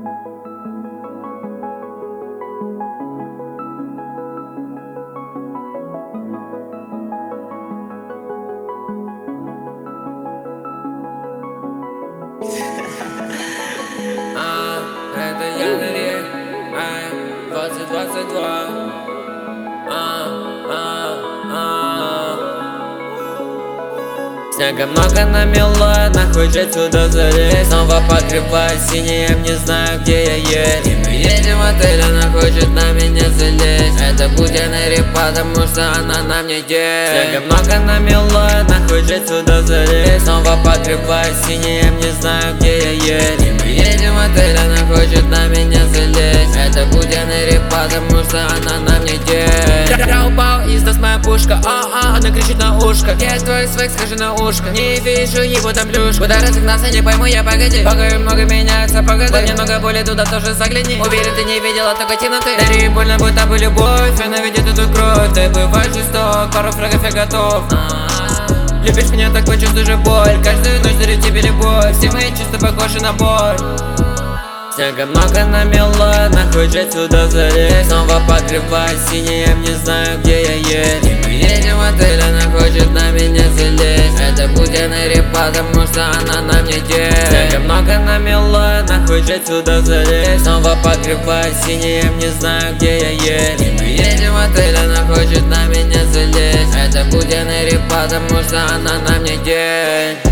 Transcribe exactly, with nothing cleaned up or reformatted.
А, это я на рек, ай, двадцать двадцать два. А, а, а. Снега много намело, нахуй же отсюда залезть. Снова покрывает синим, не знаю, где я есть. И мы едем в отель, она хочет на меня залезть. Это буденный реп, потому что она на мне есть. Снега много намело, нахуй же отсюда залезть. Снова покрывает синим, не знаю, где я есть. И мы едем в отель, она хочет на меня залезть. Это буденный реп, потому что она на мне есть. Я упал, издаст моя пушка, а-а, она кричит на ушко. Я твой свек, скажи на ушко. Не вижу его там плюшку. Куда разогнался, не пойму я, погоди. Пока много меняется, погода. Немного боли, туда тоже загляни. Уверен, ты не видела только темноты. Дари больно, будто бы любовь. Она видит эту кровь. Ты бываешь жесток, пару фрагов я готов. А-а-а. Любишь меня, так почувствуй же боль. Каждую ночь дарю тебе любовь. Все мои чувства похожи на боль. Снега много намело, нахуй же отсюда залезть. Снова покрывает синим, не знаю, где я есть. И мы едем в отель, она хочет на меня залезть. Это буденный реп, потому что она на мне есть. Снега много намело, нахуй же отсюда залезть. Снова покрывает синим, не знаю, где я есть. И мы едем в отель, она хочет на меня залезть. Это буденный реп, потому что она на мне есть.